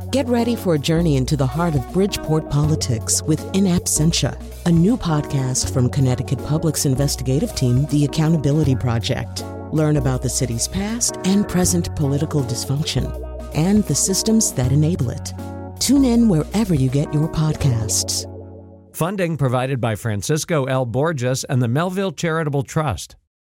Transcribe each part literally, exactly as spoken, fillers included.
Get ready for a journey into the heart of Bridgeport politics with In Absentia, a new podcast from Connecticut Public's investigative team, The Accountability Project. Learn about the city's past and present political dysfunction and the systems that enable it. Tune in wherever you get your podcasts. Funding provided by Francisco L. Borges and the Melville Charitable Trust.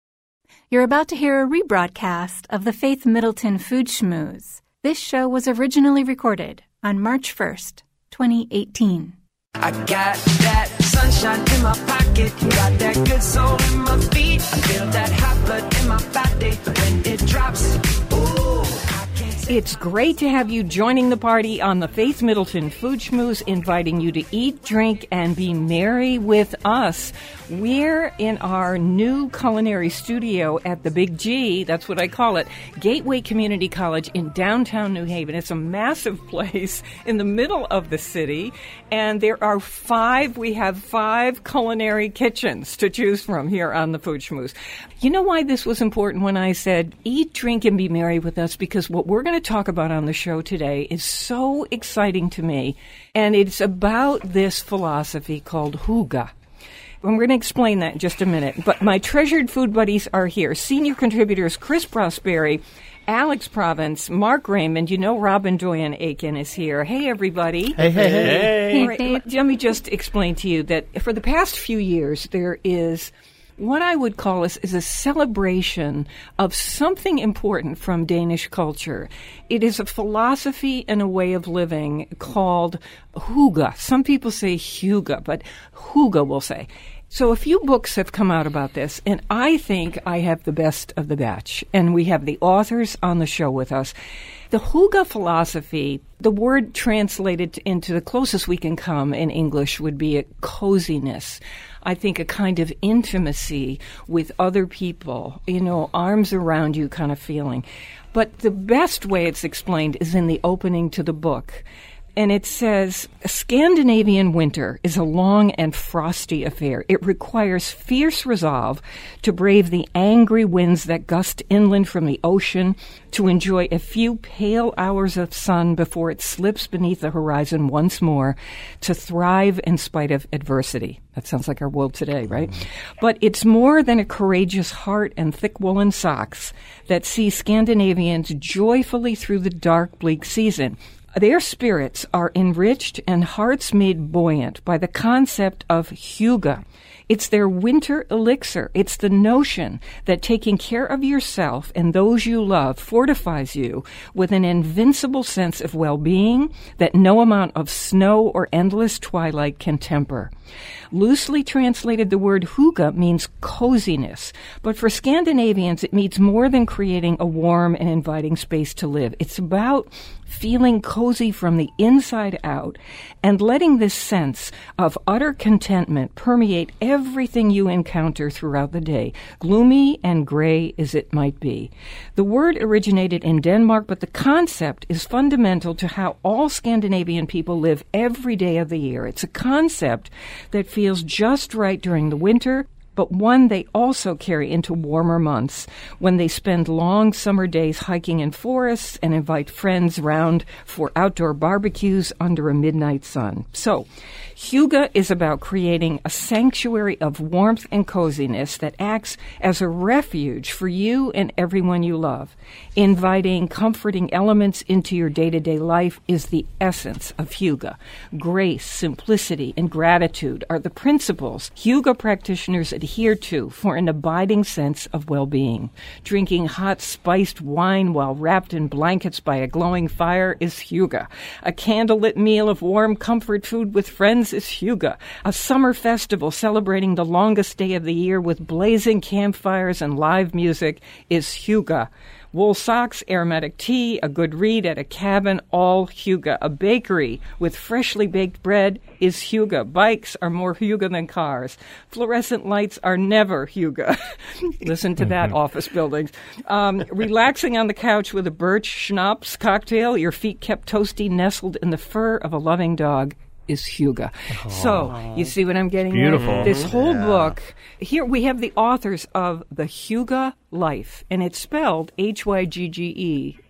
You're about to hear a rebroadcast of the Faith Middleton Food Schmooze. This show was originally recorded on March first, twenty eighteen. I got that sunshine in my pocket, got that good soul in my feet. I feel that hot blood in my body when it drops. Ooh, I can't say it's great to have you joining the party on the Faith Middleton Food Schmooze, inviting you to eat, drink, and be merry with us. We're in our new culinary studio at the Big G, that's what I call it, Gateway Community College in downtown New Haven. It's a massive place in the middle of the city, and there are five, we have five culinary kitchens to choose from here on the Food Schmooze. You know why this was important when I said, eat, drink, and be merry with us? Because what we're going to talk about on the show today is so exciting to me, and it's about this philosophy called hygge. I'm going to explain that in just a minute. But my treasured food buddies are here. Senior contributors Chris Prosperi, Alex Province, Mark Raymond. You know Robin Doyen Aiken is here. Hey, everybody. Hey, hey, hey. hey. All right, let me just explain to you that for the past few years, there is what I would call is, is a celebration of something important from Danish culture. It is a philosophy and a way of living called hygge. Some people say hygge, but hygge will say. So a few books have come out about this, and I think I have the best of the batch. And we have the authors on the show with us. The hygge philosophy, the word translated into the closest we can come in English would be a coziness. I think a kind of intimacy with other people, you know, arms around you kind of feeling. But the best way it's explained is in the opening to the book. And it says, a Scandinavian winter is a long and frosty affair. It requires fierce resolve to brave the angry winds that gust inland from the ocean, to enjoy a few pale hours of sun before it slips beneath the horizon once more, to thrive in spite of adversity. That sounds like our world today, right? Mm-hmm. But it's more than a courageous heart and thick woolen socks that see Scandinavians joyfully through the dark, bleak season. Their spirits are enriched and hearts made buoyant by the concept of hygge. It's their winter elixir. It's the notion that taking care of yourself and those you love fortifies you with an invincible sense of well-being that no amount of snow or endless twilight can temper. Loosely translated, the word hygge means coziness, but for Scandinavians, it means more than creating a warm and inviting space to live. It's about feeling cozy from the inside out and letting this sense of utter contentment permeate everything you encounter throughout the day, gloomy and gray as it might be. The word originated in Denmark, but the concept is fundamental to how all Scandinavian people live every day of the year. It's a concept that feels just right during the winter, but one they also carry into warmer months when they spend long summer days hiking in forests and invite friends round for outdoor barbecues under a midnight sun. So, hygge is about creating a sanctuary of warmth and coziness that acts as a refuge for you and everyone you love. Inviting comforting elements into your day-to-day life is the essence of hygge. Grace, simplicity, and gratitude are the principles hygge practitioners adhere to for an abiding sense of well-being. Drinking hot, spiced wine while wrapped in blankets by a glowing fire is hygge. A candlelit meal of warm comfort food with friends is hygge. A summer festival celebrating the longest day of the year with blazing campfires and live music is hygge. Wool socks, aromatic tea, a good read at a cabin, all hygge. A bakery with freshly baked bread is hygge. Bikes are more hygge than cars. Fluorescent lights are never hygge. Listen to that, office buildings. Um, relaxing on the couch with a birch schnapps cocktail, your feet kept toasty, nestled in the fur of a loving dog, is hygge. Oh. So, you see what I'm getting Beautiful. at? This whole yeah. book, here we have the authors of The Hygge Life, and it's spelled H Y G G E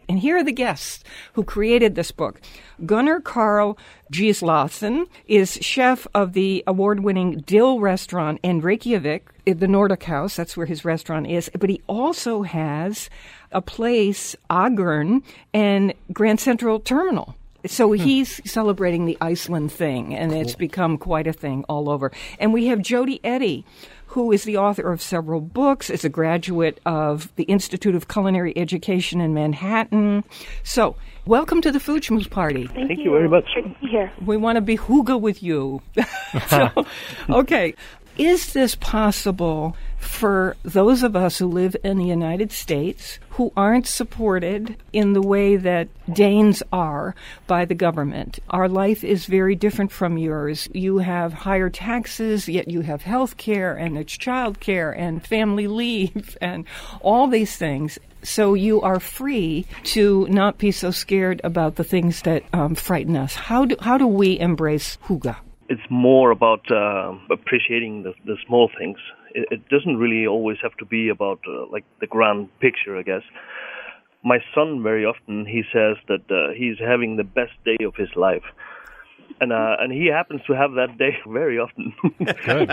And here are the guests who created this book. Gunnar Karl Gislason is chef of the award-winning Dill restaurant in Reykjavik, the Nordic House. That's where his restaurant is. But he also has a place, Agern, and Grand Central Terminal. So he's hmm. celebrating the Iceland thing, and cool. It's become quite a thing all over. And we have Jody Eddy, who is the author of several books, is a graduate of the Institute of Culinary Education in Manhattan. So, welcome to the Food Schmooze Party. Thank, Thank you. you very much. Great to be here. We want to be hygge with you. So, okay. Is this possible for those of us who live in the United States who aren't supported in the way that Danes are by the government? Our life is very different from yours. You have higher taxes, yet you have health care, and it's child care, and family leave, and all these things. So you are free to not be so scared about the things that um, frighten us. How do, how do we embrace hygge? It's more about uh, appreciating the, the small things. It, it doesn't really always have to be about uh, like the grand picture, I guess. My son, very often, he says that uh, he's having the best day of his life. And uh, and he happens to have that day very often. Good.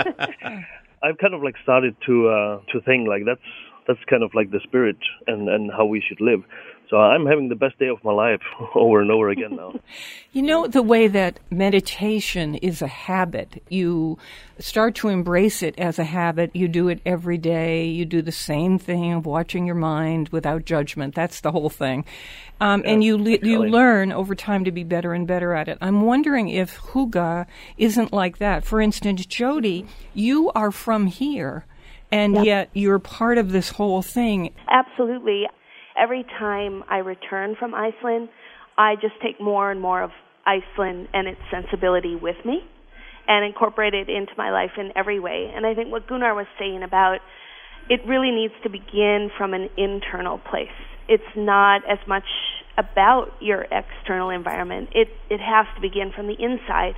I've kind of like started to uh, to think like that's that's kind of like the spirit and, and how we should live. So I'm having the best day of my life over and over again now. You know, the way that meditation is a habit, you start to embrace it as a habit. You do it every day. You do the same thing of watching your mind without judgment. That's the whole thing. Um, yeah, and you le- you learn over time to be better and better at it. I'm wondering if hygge isn't like that. For instance, Jody, you are from here, and yep. yet you're part of this whole thing. Absolutely. Every time I return from Iceland, I just take more and more of Iceland and its sensibility with me and incorporate it into my life in every way. And I think what Gunnar was saying about it really needs to begin from an internal place. It's not as much about your external environment. It it has to begin from the inside.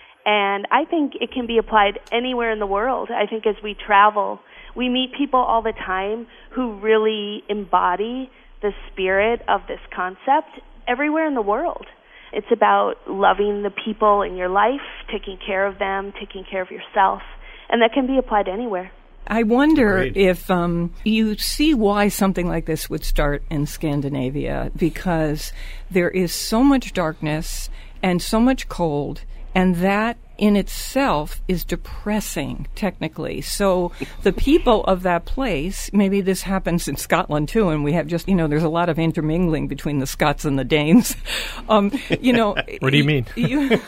And I think it can be applied anywhere in the world. I think as we travel, we meet people all the time who really embody the spirit of this concept everywhere in the world. It's about loving the people in your life, taking care of them, taking care of yourself, and that can be applied anywhere. I wonder Great. if um, you see why something like this would start in Scandinavia, because there is so much darkness and so much cold, and that in itself is depressing, technically. So the people of that place, maybe this happens in Scotland too, and we have just, you know, there's a lot of intermingling between the Scots and the Danes. Um, you know, what do you mean? you,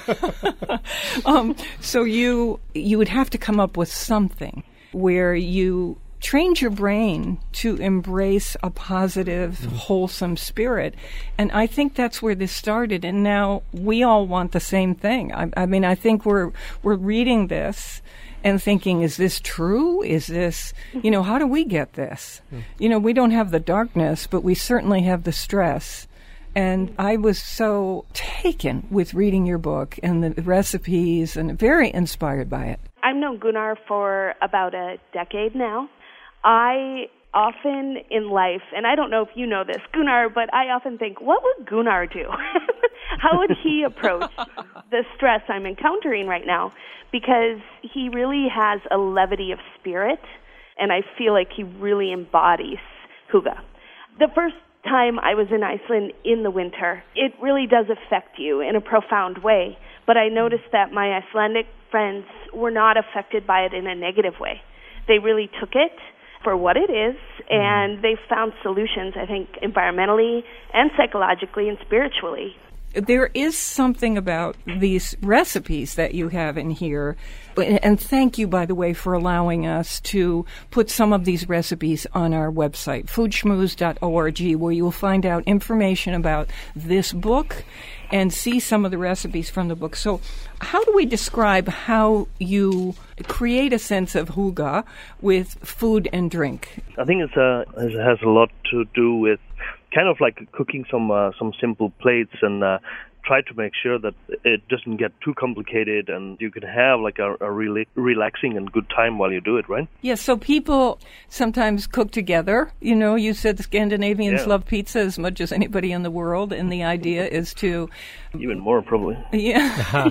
um, so you you would have to come up with something where you trained your brain to embrace a positive, mm-hmm. wholesome spirit. And I think that's where this started. And now we all want the same thing. I, I mean, I think we're we're reading this and thinking, is this true? Is this, you know, how do we get this? Mm-hmm. You know, we don't have the darkness, but we certainly have the stress. And I was so taken with reading your book and the recipes and very inspired by it. I've known Gunnar for about a decade now. I often in life, and I don't know if you know this, Gunnar, but I often think, what would Gunnar do? How would he approach the stress I'm encountering right now? Because he really has a levity of spirit, and I feel like he really embodies hygge. The first time I was in Iceland in the winter, it really does affect you in a profound way, but I noticed that my Icelandic friends were not affected by it in a negative way. They really took it for what it is, and they found solutions, I think, environmentally and psychologically and spiritually. There is something about these recipes that you have in here, and thank you, by the way, for allowing us to put some of these recipes on our website, food schmooze dot org, where you'll find out information about this book and see some of the recipes from the book. So how do we describe how you create a sense of hygge with food and drink? I think it's a, it has a lot to do with kind of like cooking some uh, some simple plates and uh, try to make sure that it doesn't get too complicated and you can have like a, a really relaxing and good time while you do it, right? Yes, so people sometimes cook together. You know, you said the Scandinavians Yeah. love pizza as much as anybody in the world, and the idea is to... Even more, probably. Yeah.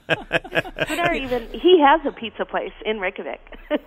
Gunnar even, he has a pizza place in Reykjavik.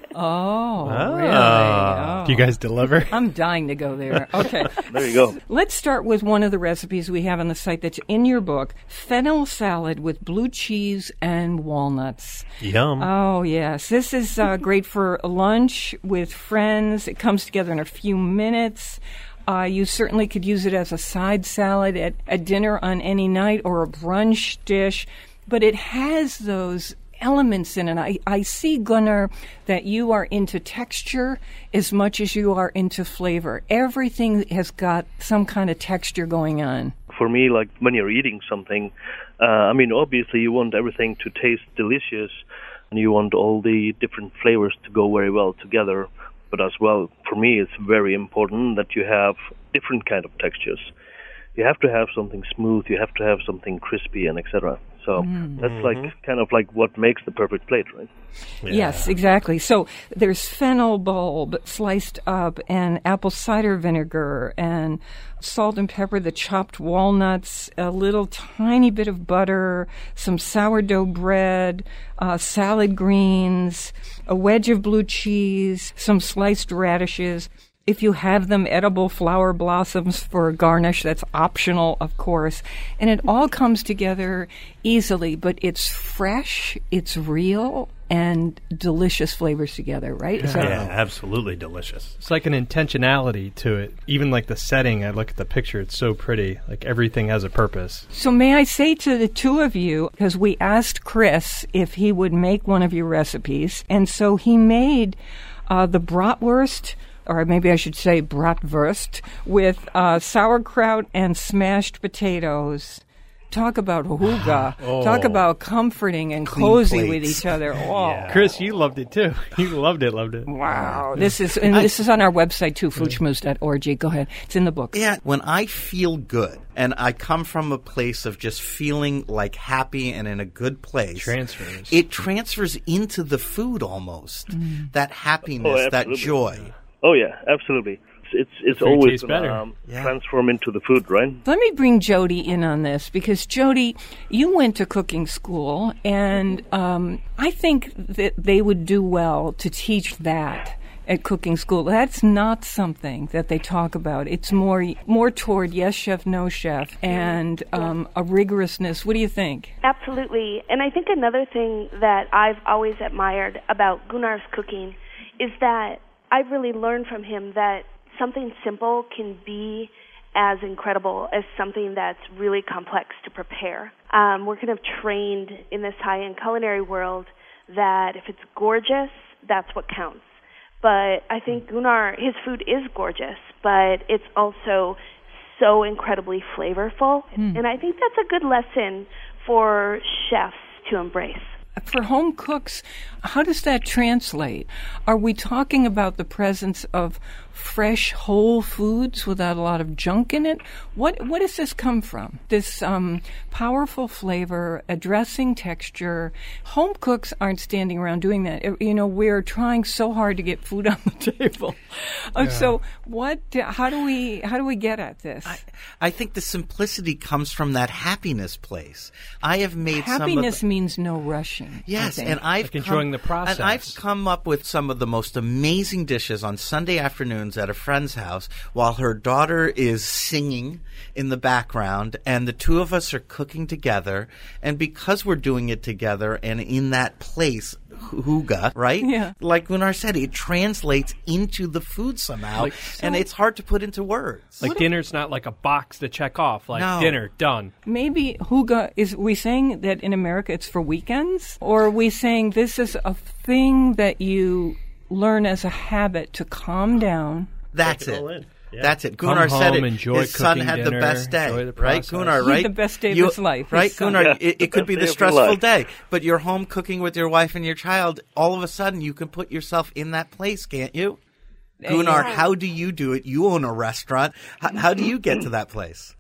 Oh, Oh. really? Oh. Do you guys deliver? I'm dying to go there. Okay. There you go. Let's start with one of the recipes we have on the site that's in your book, fennel salad with blue cheese and walnuts. Yum. Oh, yes. This is uh, great for lunch with friends. It comes together in a few minutes. Uh, you certainly could use it as a side salad at, at dinner on any night or a brunch dish. But it has those elements in it. I, I see, Gunnar, that you are into texture as much as you are into flavor. Everything has got some kind of texture going on. For me, like when you're eating something, uh, I mean, obviously you want everything to taste delicious and you want all the different flavors to go very well together. But as well, for me, it's very important that you have different kind of textures. You have to have something smooth, you have to have something crispy, and et cetera. So Mm. that's like kind of like what makes the perfect plate, right? Yeah. Yes, exactly. So there's fennel bulb sliced up and apple cider vinegar and salt and pepper, the chopped walnuts, a little tiny bit of butter, some sourdough bread, uh, salad greens, a wedge of blue cheese, some sliced radishes. If you have them, edible flower blossoms for garnish. That's optional, of course. And it all comes together easily, but it's fresh, it's real, and delicious flavors together, right? Is that- Yeah, absolutely delicious. It's like an intentionality to it. Even like the setting, I look at the picture, it's so pretty. Like everything has a purpose. So may I say to the two of you, because we asked Chris if he would make one of your recipes, and so he made uh, the bratwurst, or maybe I should say bratwurst, with uh, sauerkraut and smashed potatoes. Talk about hygge. Oh. Talk about comforting and Clean cozy with plates. each other. Oh. Chris, you loved it too. You loved it, loved it. Wow. This is and this is on our website too, food schmooze dot org. Go ahead. It's in the book. Yeah, when I feel good and I come from a place of just feeling like happy and in a good place, Transfers. it transfers into the food almost. That happiness, Oh, that absolutely. joy. Oh yeah, absolutely. It's it's, it's food always tastes gonna, better. um, Yeah. transform into the food, right? Let me bring Jody in on this because Jody, you went to cooking school, and um, I think that they would do well to teach that at cooking school. That's not something that they talk about. It's more more toward yes chef, no chef, and um, a rigorousness. What do you think? Absolutely. And I think another thing that I've always admired about Gunnar's cooking is that I've really learned from him that something simple can be as incredible as something that's really complex to prepare. Um, we're kind of trained in this high-end culinary world that if it's gorgeous, that's what counts. But I think Gunnar, his food is gorgeous, but it's also so incredibly flavorful. Mm. And I think that's a good lesson for chefs to embrace. For home cooks, how does that translate? Are we talking about the presence of fresh, whole foods without a lot of junk in it? What What does this come from? This um, powerful flavor, addressing texture. Home cooks aren't standing around doing that. You know, we're trying so hard to get food on the table. Uh, So, what? How do we? How do we get at this? I, I think the simplicity comes from that happiness place. I have made Happiness some of means no rushing. Yes, I think. and I've Like enjoying come, the process. And I've come up with some of the most amazing dishes on Sunday afternoons at a friend's house while her daughter is singing in the background, and the two of us are cooking together. And because we're doing it together and in that place, hygge, right? Yeah. Like Gunnar said, it translates into the food somehow, Like- and it's hard to put into words. Like dinner's not like a box to check off. Like No. dinner, done. Maybe hygge, is we saying that in America it's for weekends? Or are we saying this is a thing that you learn as a habit to calm down? That's Take it all it. in. Yeah. That's it. Come Gunnar said home, it. enjoy His son cooking had the dinner, best day, enjoy the right? process. Gunnar, He had right? the best day of You- his life, his right? son. Gunnar, Yeah, it, it could be best the day of your stressful life. day, but you're home cooking with your wife and your child. All of a sudden, you can put yourself in that place, can't you? Gunnar, Yeah. how do you do it? You own a restaurant. How, how do you get to that place?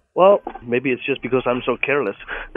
Well, maybe it's just because I'm so careless.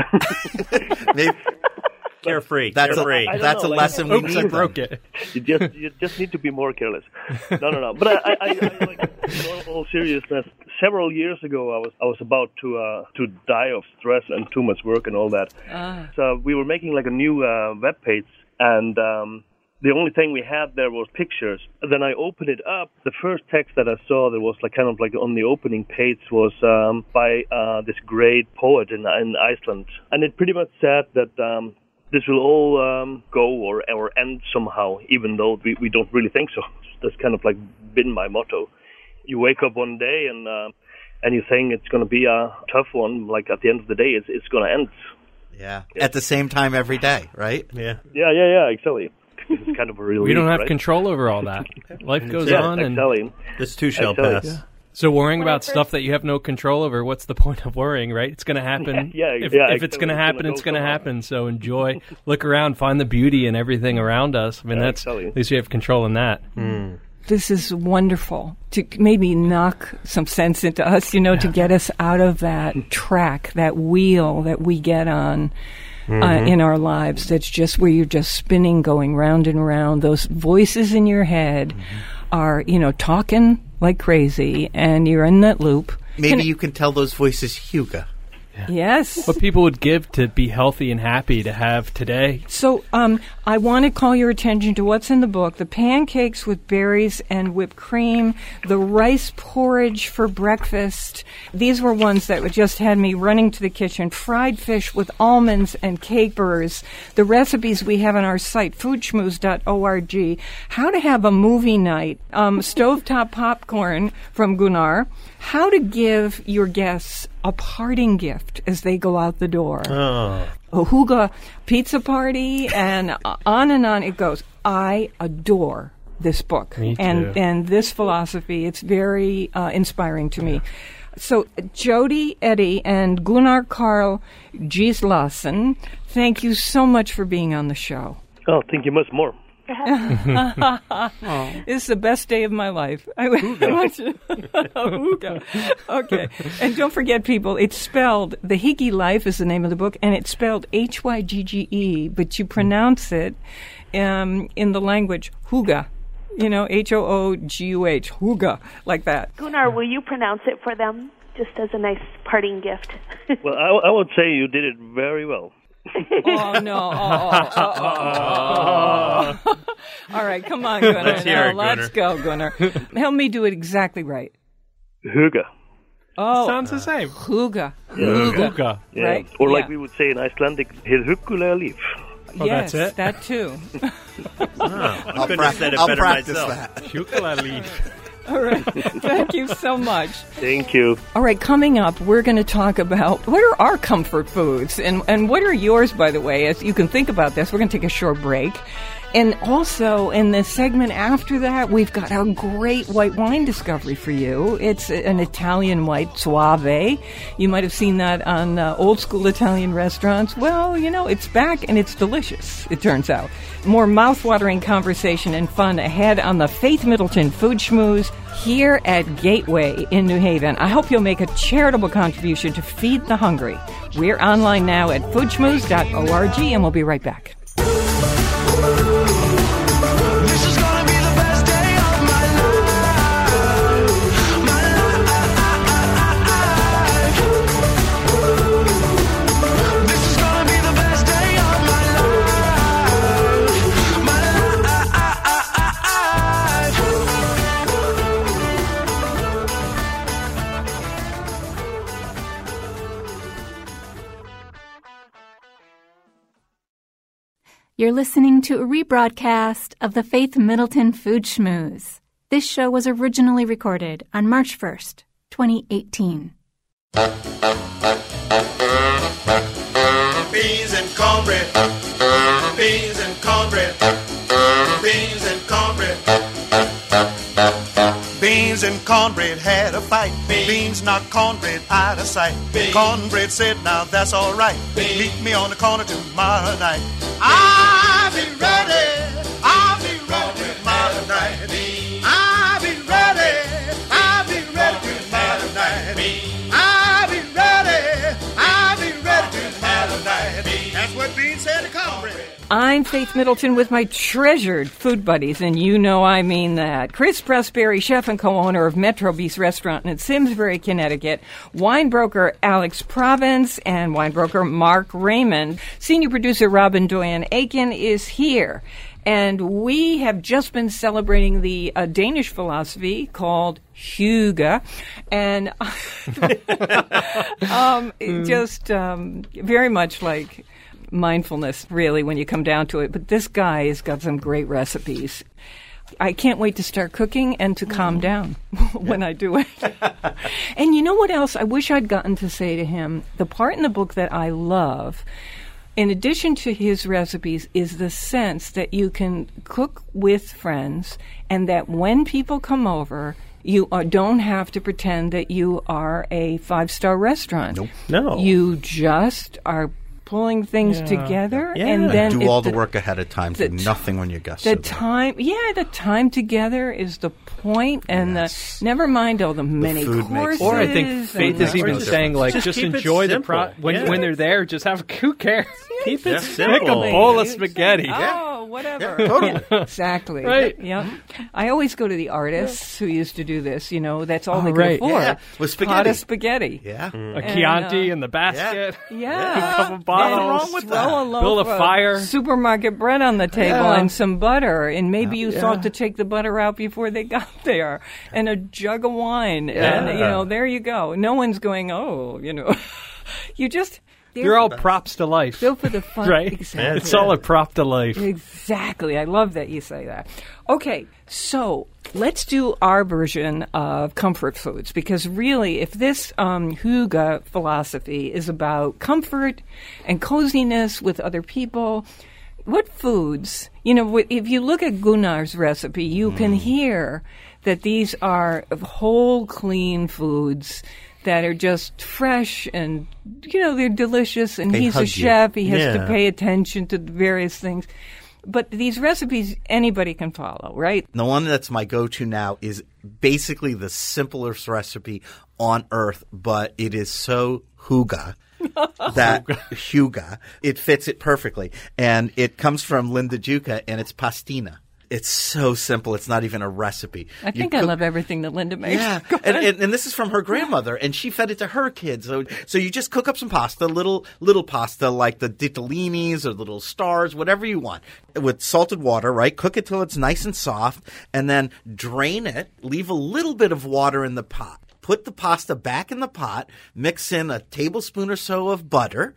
Maybe. Carefree. That's Carefree. a, that's know, a like, lesson we Oops, need. I broke it. You just you just need to be more careless. No, no, no. But I, I, I, I like, in all, all seriousness, several years ago, I was I was about to uh, to die of stress and too much work and all that. Ah. So we were making like a new uh, web page, and um, the only thing we had there was pictures. And then I opened it up. The first text that I saw that was like kind of like on the opening page was um, by uh, this great poet in in Iceland, and it pretty much said that. Um, This will all um, go or or end somehow, even though we, we don't really think so. That's kind of like been my motto. You wake up one day and uh, and you think it's going to be a tough one. Like at the end of the day, it's it's going to end. Yeah. At the same time every day, right? Yeah. Yeah, yeah, yeah. Exactly. It's kind of a relief. We don't have right? control over all that. Life goes Yeah, on, and exactly. This too shall Exactly. pass. Yeah. so worrying about stuff that you have no control over. What's the point of worrying, right? It's going to happen. Yeah, if, yeah, if it's exactly. going to It's happen, gonna it's go going to somehow. happen. So enjoy, look around, find the beauty in everything around us. I mean, Yeah, that's exactly. at least you have control in that. This is wonderful to maybe knock some sense into us, you know, to get us out of that track, that wheel that we get on uh, in our lives. That's just where you're just spinning, going round and round. Those voices in your head are, you know, talking like crazy, and you're in that loop. Maybe Can- you can tell those voices Huga. Yes. What people would give to be healthy and happy to have today. So um, I want to call your attention to what's in the book: the pancakes with berries and whipped cream, the rice porridge for breakfast. These were ones that just had me running to the kitchen. Fried fish with almonds and capers. The recipes we have on our site, food schmooze dot org. How to have a movie night. Um, stovetop popcorn from Gunnar. How to give your guests a parting gift as they go out the door. Oh. A Huga pizza party, and uh, on and on it goes. I adore this book Me and too. and this philosophy. It's very uh, inspiring to me. So Jody Eddy and Gunnar Karl Gislason, thank you so much for being on the show. Oh, thank you much more. This is the best day of my life. I want you- Huga. Okay. And don't forget, people, it's spelled, The Hygge Life is the name of the book, and it's spelled H Y G G E, but you pronounce it um, in the language Huga. You know, H O O G U H, Huga, like that. Gunnar, will you pronounce it for them, just as a nice parting gift? Well, I, I would say you did it very well. Oh, no. Oh, oh, oh, oh. All right, come on, Gunnar. Let's hear Now, it, let's go, Gunnar. Help me do it exactly right. Huga. Oh, Sounds the same. Huga. Huga. Yeah. Right, Or like yeah. we would say in Icelandic, hir huggulega líf. Oh, yes, that's it? that too. I I'll, couldn't prac- have said it I'll better practice myself. that. Ukulele. All right. Thank you so much. Thank you. All right, coming up, we're going to talk about what are our comfort foods and, and what are yours, by the way. As you can think about this, we're going to take a short break. And also, in the segment after that, we've got a great white wine discovery for you. It's an Italian white, Soave. You might have seen that on uh, old school Italian restaurants. Well, you know, it's back and it's delicious, it turns out. More mouth-watering conversation and fun ahead on the Faith Middleton Food Schmooze here at Gateway in New Haven. I hope you'll make a charitable contribution to feed the hungry. We're online now at food schmooze dot org, and we'll be right back. This is gonna be the best day of my life. My life. This is gonna be the best day of my life. My You're listening to a rebroadcast of the Faith Middleton Food Schmooze. This show was originally recorded on March first, twenty eighteen. Beans and cornbread. Beans and cornbread. Beans and cornbread. Beans and cornbread had a fight. Beans knocked cornbread out of sight. Cornbread said, now that's all right. Meet me on the corner tomorrow night. I'll be ready. I'll be ready tomorrow night. I'll be ready. I'll be ready tomorrow night. I'll be ready. what Bean said to cornbread. I'm Faith Middleton with my treasured food buddies, and you know I mean that. Chris Pressberry, chef and co-owner of Metro Beast Restaurant in Simsbury, Connecticut. Wine broker Alex Province and wine broker Mark Raymond. Senior producer Robin Doyen Aiken is here. And we have just been celebrating the uh, Danish philosophy called hygge. And um, mm. just um, very much like mindfulness, really, when you come down to it. But this guy has got some great recipes. I can't wait to start cooking and to calm down when yeah. I do it. And you know what else I wish I'd gotten to say to him? The part in the book that I love, in addition to his recipes, is the sense that you can cook with friends and that when people come over, you are, don't have to pretend that you are a five-star restaurant. Nope. No. You just are pulling things yeah. together. Yeah. And then do all the, the work ahead of time. Do nothing when your guests the are there. time, yeah, the time together is the point, and Yes. the never mind all the many food makes courses. Or I think Faith and is the- even Just- saying, like, just just, keep it enjoy the simple. pro when Yeah. when they're there. Just have who cares? Keep it Make a simple. bowl of spaghetti. Oh, whatever. Yeah, totally. Exactly. Right. Yeah. I always go to the artists who used to do this. You know, that's all Oh, they could right. afford. Yeah, with spaghetti. Pot of spaghetti. Yeah. A And, Chianti uh, in the basket. Yeah. A couple bottles. And wrong with that? throw a loaf Build a of fire. supermarket bread on the table Yeah. and some butter, and maybe you Yeah. thought to take the butter out before they got there, and a jug of wine, Yeah. and you know, there you go. No one's going, oh, you know, you just They're all props to life. built for the fun, Right? Exactly. It's all a prop to life. Exactly. I love that you say that. Okay, so let's do our version of comfort foods, because really, if this um, hygge philosophy is about comfort and coziness with other people, what foods, you know, wh- if you look at Gunnar's recipe, you Mm. can hear that these are whole, clean foods that are just fresh and, you know, they're delicious, and They he's a hug you. chef. He has Yeah. to pay attention to the various things. But these recipes, anybody can follow, right? The one that's my go-to now is basically the simplest recipe on earth, but it is so hygge that hygge, it fits it perfectly. And it comes from Linda Juka, and it's pastina. It's so simple. It's not even a recipe. I You think I cook- love everything that Linda makes. Yeah, Go and, ahead. and and this is from her grandmother, and she fed it to her kids. So so you just cook up some pasta, little little pasta like the ditallinis or little stars, whatever you want, with salted water. Right, cook it till it's nice and soft, and then drain it. Leave a little bit of water in the pot. Put the pasta back in the pot. Mix in a tablespoon or so of butter,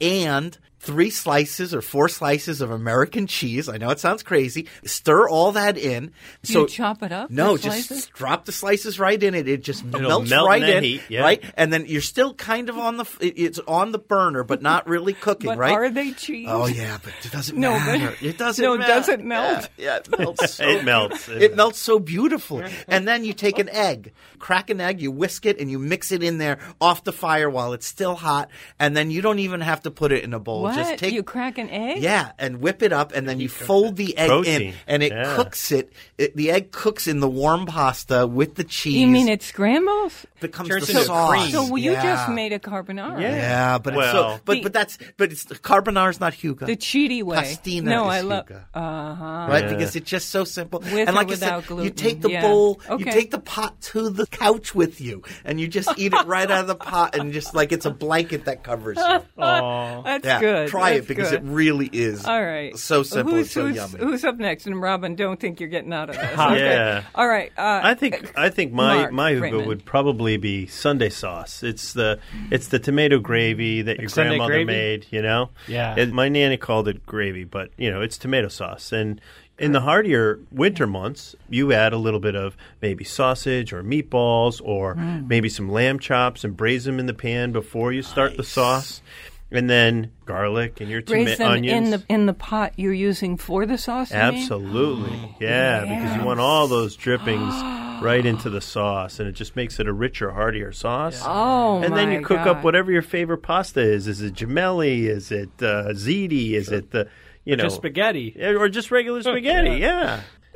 and three slices or four slices of American cheese. I know it sounds crazy. Stir all that in. Do so you chop it up? No, the just slices? drop the slices right in it. It just It'll melts melt right in that in, heat, yeah. right? And then you're still kind of on the f- it- it's on the burner, but not really cooking, But right? are they cheese? Oh yeah, but it doesn't No, but- matter. It doesn't. No, matter. does it melt? Yeah, yeah, it melts. So It melts. It melts so beautifully. And then you take an egg, crack an egg, you whisk it, and you mix it in there off the fire while it's still hot. And then you don't even have to put it in a bowl. What? Just take You crack an egg? yeah, and whip it up, and then you fold the egg Protein. in, and it Yeah. cooks it, it. The egg cooks in the warm pasta with the cheese. You mean it scrambles? becomes turns the into sauce? cream. So well, you Yeah. just made a carbonara. Yeah, but it's Well- so, but The- but that's but it's carbonara's not hygge. The cheaty way. Pastina no, is I love. hygge. Uh huh. Right, Yeah. because it's just so simple. With and or like I without said, you gluten. take the Yeah. bowl, you Okay. take the pot to the couch with you, and you just eat it right out of the pot, and just like it's a blanket that covers you. Aw. That's Yeah, good. try That's it because good. it really is. All right. So simple Who's, and so who's, yummy. who's up next? And Robin, don't think you're getting out of this. Yeah. Okay. All right. Uh, I think I think my Mark my hygge Raymond. would probably be Sunday sauce. It's the it's the tomato gravy that your Sunday grandmother gravy? made. You know, Yeah. It, my nanny called it gravy, but you know it's tomato sauce. And in the hardier winter months, you add a little bit of maybe sausage or meatballs or Mm. maybe some lamb chops and braise them in the pan before you start the sauce, and then garlic and your braise toma- them onions. in the in the pot you're using for the sauce. you mean? Absolutely. Yeah, because you want all those drippings right into the sauce, and it just makes it a richer, heartier sauce. Oh, and then my you cook God. up whatever your favorite pasta is. Is it gemelli? Is it uh, ziti? Is it the, you know, Just spaghetti. or just regular spaghetti? Yeah.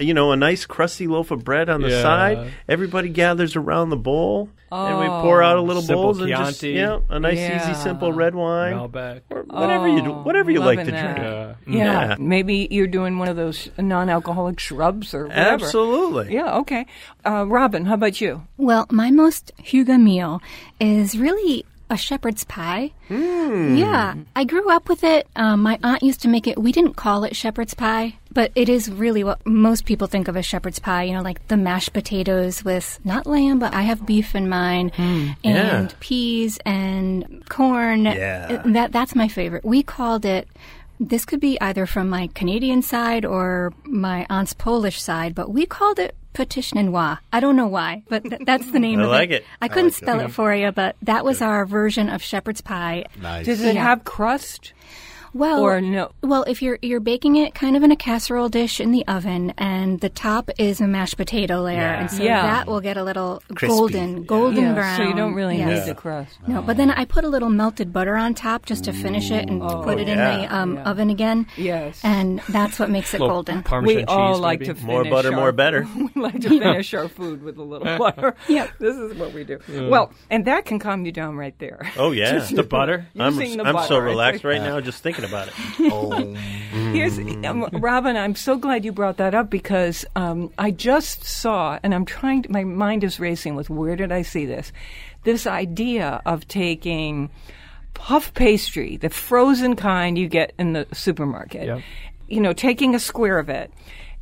you know, a nice crusty loaf of bread on the Yeah. side. Everybody gathers around the bowl, and we Oh. pour out a little Simple bowls and just Chianti. yeah, a nice, Yeah. easy, simple red wine, Malbec. or whatever you do, Oh, whatever you like loving to that. drink. Yeah. Yeah. Yeah. Maybe you're doing one of those non-alcoholic shrubs or whatever. Absolutely. Yeah, okay. Uh, Robin, how about you? Well, my most Huga meal is really a shepherd's pie. Hmm. Yeah, I grew up with it. Um, my aunt used to make it. We didn't call it shepherd's pie, but it is really what most people think of as shepherd's pie. You know, like the mashed potatoes with not lamb, but I have beef in mine, and Yeah. peas and corn. Yeah. That that's my favorite. We called it. This could be either from my Canadian side or my aunt's Polish side, but we called it petition noir. I don't know why, but th- that's the name I of like it. it. I couldn't like spell it. it for you, but that was our version of shepherd's pie. Nice. Does it Yeah. have crust? Well, Or no? Well, if you're you're baking it kind of in a casserole dish in the oven, and the top is a mashed potato layer, Yeah. and so Yeah. that will get a little Crispy. golden, golden Yeah, brown. so you don't really Yes. need the crust. No, but then I put a little melted butter on top just to finish it and put it in yeah. the um, Yeah. oven again. Yes. And that's what makes it Little golden. Parmesan We all cheese, like maybe. to finish More butter, our, more better. we like to finish our food with a little butter. Yep. This is what we do. Well, and that can calm you down right there. Oh yeah, The butter. I'm Using the I'm so butter, I relaxed think. right now just thinking about it. Oh, Here's um, Robin. I'm so glad you brought that up because um, I just saw, and I'm trying. To, my mind is racing with where did I see this? This idea of taking puff pastry, the frozen kind you get in the supermarket. Yep. You know, taking a square of it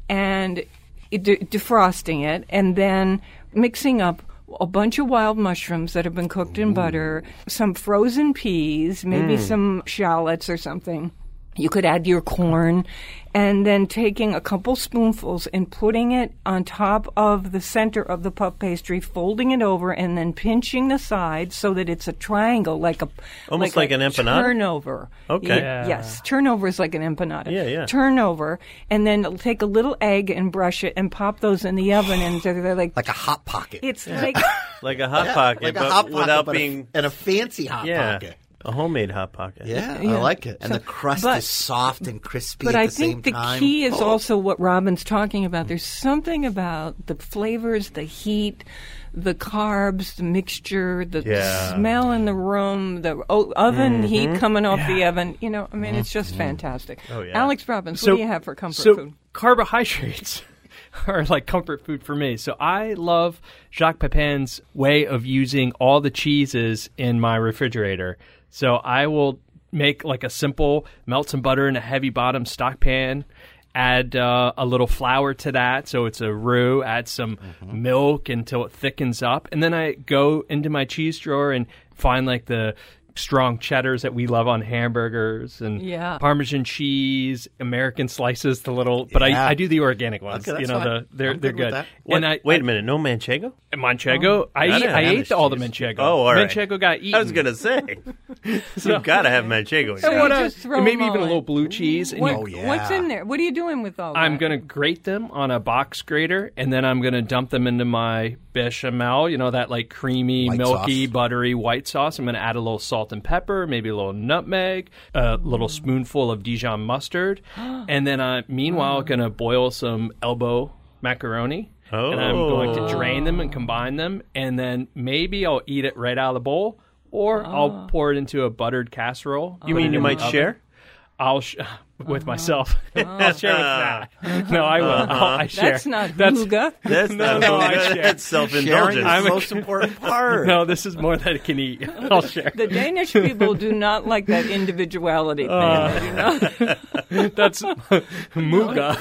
and de- defrosting it, and then mixing up a bunch of wild mushrooms that have been cooked in butter, some frozen peas, maybe some shallots or something. You could add your corn, and then taking a couple spoonfuls and putting it on top of the center of the puff pastry, folding it over, and then pinching the sides so that it's a triangle, like a Almost like a an empanada? turnover. Okay. Ye- Yeah. Yes, turnover is like an empanada. Yeah, yeah. Turnover, and then take a little egg and brush it and pop those in the oven, and they're, they're like like a hot pocket. it's like Like a hot pocket, like a but hot pocket, without but a- being and a fancy hot yeah, pocket. a homemade hot pocket. Yeah, Yeah. I like it. And So- the crust but- is soft and crispy But at I the same think the time. key is Oh. also what Robin's talking about. There's something about the flavors, the heat, the carbs, the mixture, the Yeah. smell in the room, the o- oven heat coming off the oven. You know, I mean, it's just fantastic. Oh, yeah. Alex Robbins, So- what do you have for comfort so food? carbohydrates are like comfort food for me. So I love Jacques Pepin's way of using all the cheeses in my refrigerator. So I will make like a simple melt some butter in a heavy bottom stock pan, add uh, a little flour to that so it's a roux, add some milk until it thickens up, and then I go into my cheese drawer and find like the strong cheddars that we love on hamburgers and Yeah. Parmesan cheese, American slices, the little. But Yeah. I, I do the organic ones. Okay, you that's know, fine. the they're I'm they're good with good. that. What, And I, wait I, a minute, no manchego? Manchego. I Gotta eat, I have ate this all the cheese. manchego. Oh, all right. Manchego got eaten. I was gonna say, you've got to have manchego. in So your what house. a- Just throw and maybe them even a all little in. blue cheese. And What- you- Oh, yeah. What's in there? What are you doing with all that? I'm going to grate them on a box grater, and then I'm going to dump them into my bechamel, you know, that like creamy, White milky, sauce. buttery white sauce. I'm going to add a little salt and pepper, maybe a little nutmeg, a little spoonful of Dijon mustard, and then I'm meanwhile going to boil some elbow macaroni. And I'm going to drain them and combine them, and then maybe I'll eat it right out of the bowl, or I'll pour it into a buttered casserole. You put it mean you in might the oven. share? I'll sh- with myself. I'll share with that. No, I will. I'll, I share. That's not That's hooga. That's No, not no, I that's share. That's Sharing self-indulgence. is I'm the a- most important part. No, this is more than I can eat. I'll share. The Danish people do not like that individuality thing. Uh, you know? That's muga.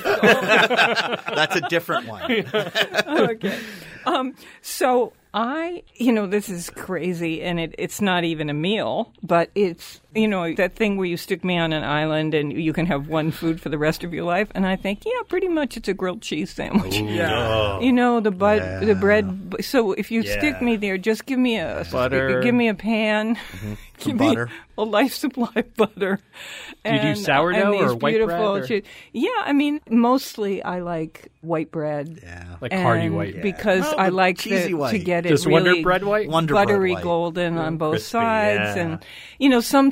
That's a different one. Okay. Um, so I, you know, this is crazy, and it, it's not even a meal, but it's, you know, that thing where you stick me on an island and you can have one food for the rest of your life. And I think, yeah, pretty much it's a grilled cheese sandwich. Yeah. You know, the bud, Yeah. the bread. So if you stick Yeah. me there, just give me a Butter. give me a pan, Some give butter. me a life supply of butter. Do you do and, sourdough and these or white beautiful bread, or- cheese- Yeah, I mean, mostly I like white bread. Yeah. Like hearty And white. because Well, I the like cheesy the, white. to get it Does really Wonder Bread white? Wonder Bread buttery white. golden on both Crispy, sides, yeah. and you know sometimes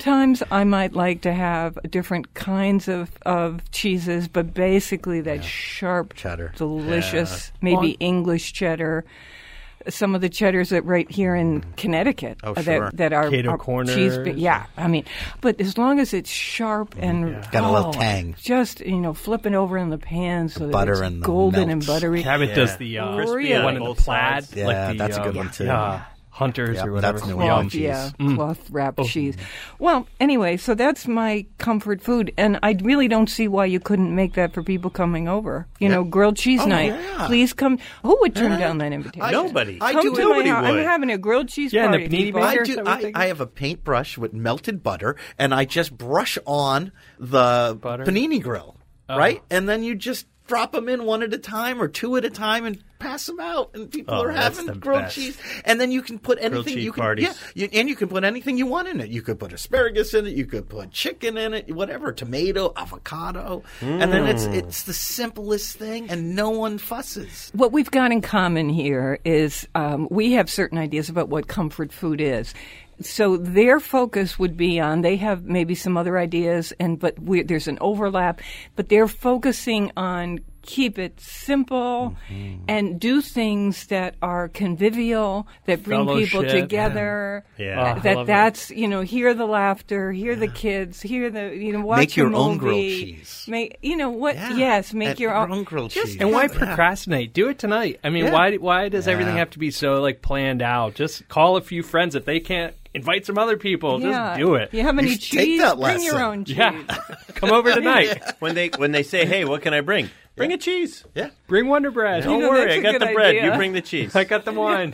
sometimes I might like to have different kinds of, of cheeses, but basically that yeah. sharp, cheddar, delicious, yeah. maybe well, English cheddar. Some of the cheddars that right here in Connecticut oh, that, sure. that are, Cato are Corners. cheese. Yeah, I mean, but as long as it's sharp and yeah. got a oh, little tang, just you know, flipping over in the pan so the that butter it's and golden the and buttery. Cabot yeah. does the uh, really? one in the plaid, yeah, like the, that's a good uh, one too. Yeah. Hunters yep, or whatever. That's New cloth, England cheese. Yeah, mm. cloth wrapped oh. cheese. Well, anyway, so that's my comfort food, and I really don't see why you couldn't make that for people coming over. You yeah. know, grilled cheese oh, night. Yeah. Please come. Who would turn yeah. down that invitation? I, Nobody. I come do to nobody my house. would. I'm having a grilled cheese Yeah, and party. a panini people. maker. I do. I, I have a paintbrush with melted butter, and I just brush on the Butter? panini grill, Oh. right? And then you just drop them in one at a time or two at a time and pass them out, and people Oh, are that's having the grilled best. cheese. And then you can put anything cheese you can, parties. yeah, you, and you can put anything you want in it. You could put asparagus in it, you could put chicken in it, whatever, tomato, avocado, Mm. and then it's it's the simplest thing, and no one fusses. What we've got in common here is um, we have certain ideas about what comfort food is. So their focus would be on, they have maybe some other ideas, and but we, there's an overlap, but they're focusing on keep it simple mm-hmm. and do things that are convivial, that bring people Fellowship. together. Yeah. Uh, Oh, I that love that's, you know, hear the laughter, hear the kids, hear the, you know, watch Make your a own movie. grilled cheese. Make, you know, what, Yeah. yes, make And your your own. own grilled just cheese. And why Yeah. procrastinate? Do it tonight. I mean, Yeah. why why does everything Yeah. have to be so like planned out? Just call a few friends if they can't. Invite some other people. Yeah. Just do it. You have any You should take cheese? that Bring your lesson. own cheese. Yeah. Come over tonight. when they when they say, "Hey, what can I bring?" Bring a cheese. Yeah. Bring Wonder Bread. Don't know, worry, that's I a got good the bread. idea. You bring the cheese. I got the wine.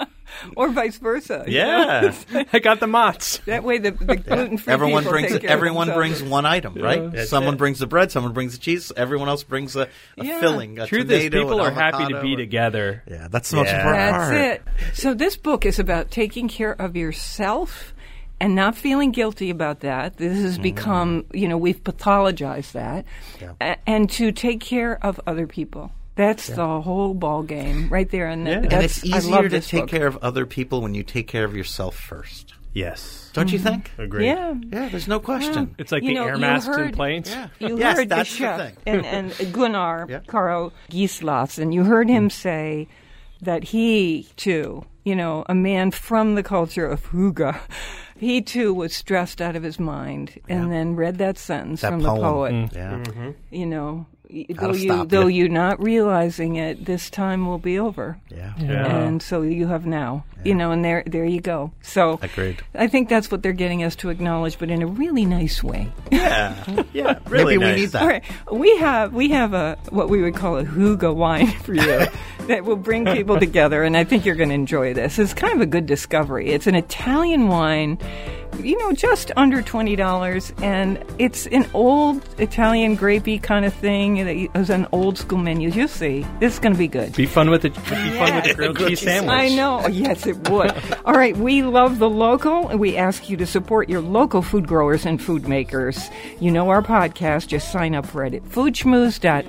Or vice versa. you Yeah. know? I got the mozz. That way the, the gluten-free Everyone people brings take care of everyone themselves. brings one item, right? That's Someone it. brings the bread, someone brings the cheese, everyone else brings a, a Yeah. filling. A Truth is, tomato, people an are happy to avocado, be or- together. Yeah, that's the most Yeah. important That's part. it. So this book is about taking care of yourself and not feeling guilty about that. This has become, you know, we've pathologized that. Yeah. A- and to take care of other people. That's the whole ball game right there. And, Yeah. that's, And it's I easier love to this take book. care of other people when you take care of yourself first. Yes. Don't you think? Agreed. Yeah. Yeah, there's no question. It's like You the know, air you masks heard- and planes. Yeah. You Yes, heard that's the the chef thing. and, and Gunnar Yeah. Karo Gislason, and you heard him say that he, too, you know, a man from the culture of Huga, he, too, was stressed out of his mind and then read that sentence That from poem. the poet. Yeah. You know, y- Gotta though you stop though you. you're not realizing it, this time will be over. Yeah. Yeah. And so you have now, you know, and there there you go. So Agreed. I think that's what they're getting us to acknowledge, but in a really nice way. Yeah. Yeah. Really Maybe we nice. need that. All right, we have we have a what we would call a Huga wine for you that will bring people together, and I think you're going to enjoy this. It's kind of a good discovery. It's an Italian wine, you know, just under twenty dollars, and it's an old Italian grapey kind of thing. It was an old school menu. You'll see, this is going to be good. Be fun with it. Be fun with the grilled cheese sandwich. I know. Yes, it would. All right. We love the local, and we ask you to support your local food growers and food makers. You know our podcast. Just sign up for it at food schmooze dot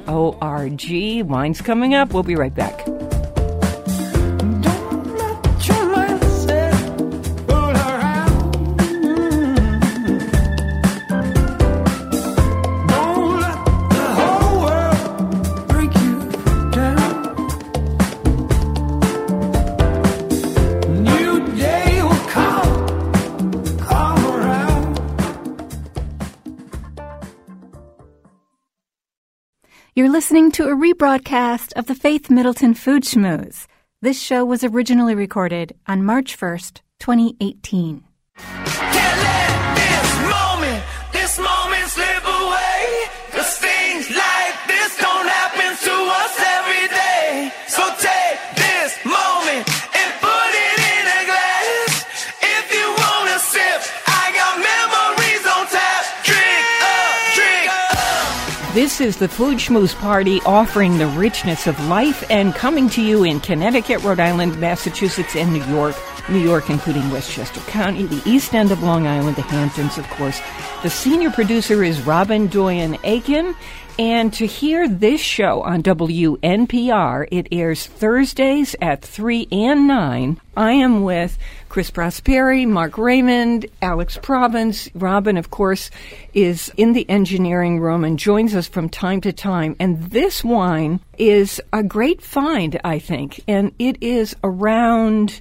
org. Wine's coming up. We'll be right back. You're listening to a rebroadcast of the Faith Middleton Food Schmooze. This show was originally recorded on March first, twenty eighteen. Can't let this moment, this moment slip away. 'Cause things like this don't happen to us every day. So take this moment and put it in a glass. If you wanna sip, I got memories on tap. Drink up, drink up. This is the Food Schmooze Party, offering the richness of life and coming to you in Connecticut, Rhode Island, Massachusetts, and New York. New York, including Westchester County, the East End of Long Island, the Hamptons, of course. The senior producer is Robin Doyen Aiken, And to hear this show on W N P R, it airs Thursdays at three and nine. I am with Chris Prosperi, Mark Raymond, Alex Province. Robin, of course, is in the engineering room and joins us from time to time. And this wine is a great find, I think. And it is around